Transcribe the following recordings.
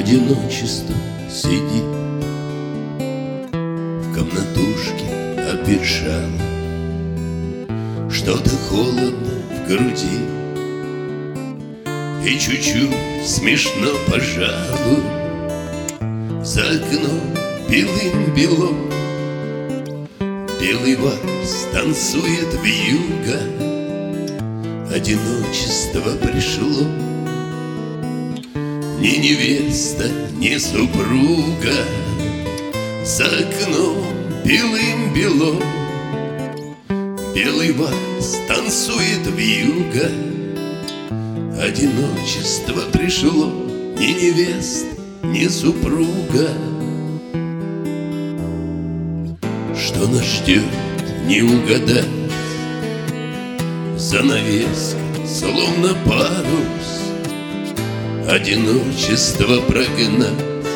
Одиночество сидит в комнатушке обветшала, что-то холодно в груди и чуть-чуть смешно, пожалуй. За окном белым-бело белый вальс танцует вьюга. Одиночество пришло, ни невеста, ни супруга. За окном белым-бело белый вальс танцует вьюга. Одиночество пришло, ни невест, ни супруга. Что нас ждет, не угадать. Занавеска, словно парус, одиночество прогнать.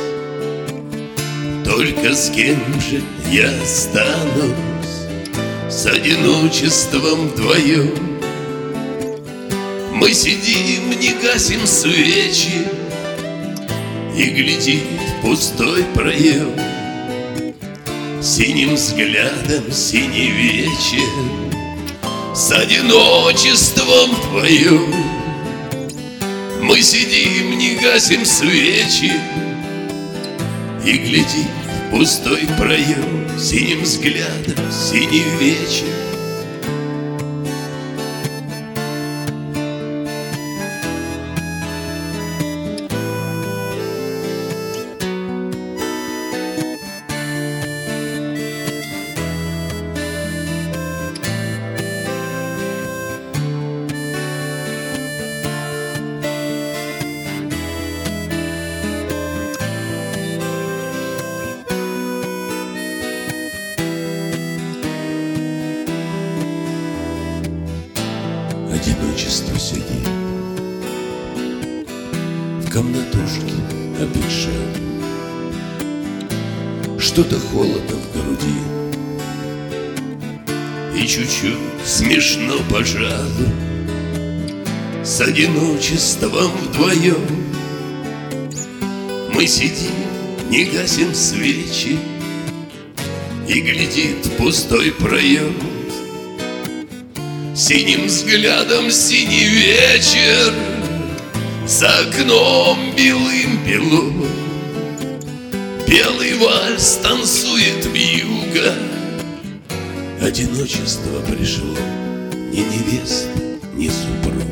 Только с кем же я останусь, с одиночеством вдвоем? Мы сидим, не гасим свечи, и глядит в пустой проем. Синим взглядом синий вечер, с одиночеством вдвоем. Мы сидим, не гасим свечи, и глядит в пустой проем. Синим взглядом синий вечер. Одиночество сидит в комнатушке обветшал, что-то холодно в груди и чуть-чуть смешно, пожалуй. С одиночеством вдвоем мы сидим, не гасим свечи, и глядит в пустой проем. Синим взглядом синий вечер, за окном белым-бело белый вальс танцует вьюга. Одиночество пришло, ни невест, ни супруг.